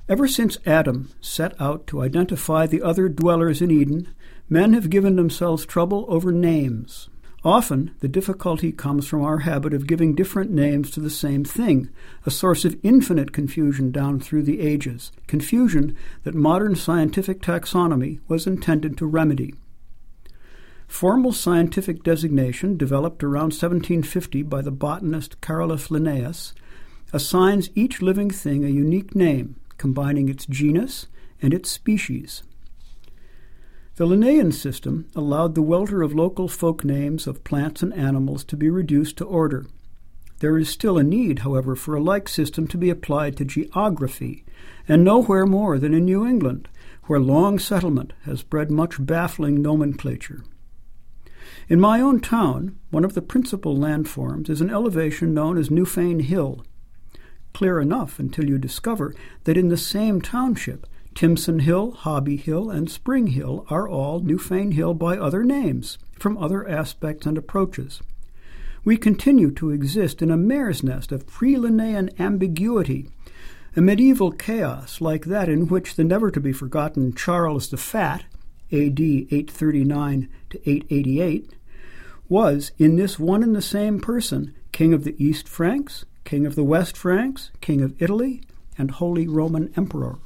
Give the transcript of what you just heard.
Ever since Adam set out to identify the other dwellers in Eden, men have given themselves trouble over names. Often, the difficulty comes from our habit of giving different names to the same thing, a source of infinite confusion down through the ages, confusion that modern scientific taxonomy was intended to remedy. Formal scientific designation, developed around 1750 by the botanist Carolus Linnaeus, assigns each living thing a unique name, combining its genus and its species. The Linnaean system allowed the welter of local folk names of plants and animals to be reduced to order. There is still a need, however, for a like system to be applied to geography, and nowhere more than in New England, where long settlement has bred much baffling nomenclature. In my own town, one of the principal landforms is an elevation known as Newfane Hill. Clear enough until you discover that in the same township, Timson Hill, Hobby Hill, and Spring Hill are all Newfane Hill by other names, from other aspects and approaches. We continue to exist in a mare's nest of pre-Linnaean ambiguity, a medieval chaos like that in which the never-to-be-forgotten Charles the Fat, A.D. 839 to 888, was, in this one and the same person, king of the East Franks, king of the West Franks, king of Italy, and Holy Roman Emperor.